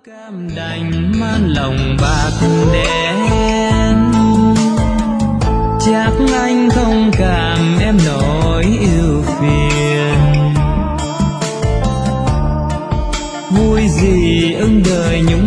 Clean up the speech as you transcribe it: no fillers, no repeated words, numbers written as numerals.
cam đành man lòng bạc đen, chắc anh không cảm em nỗi ưu phiền. Vui gì ưng đời nhúng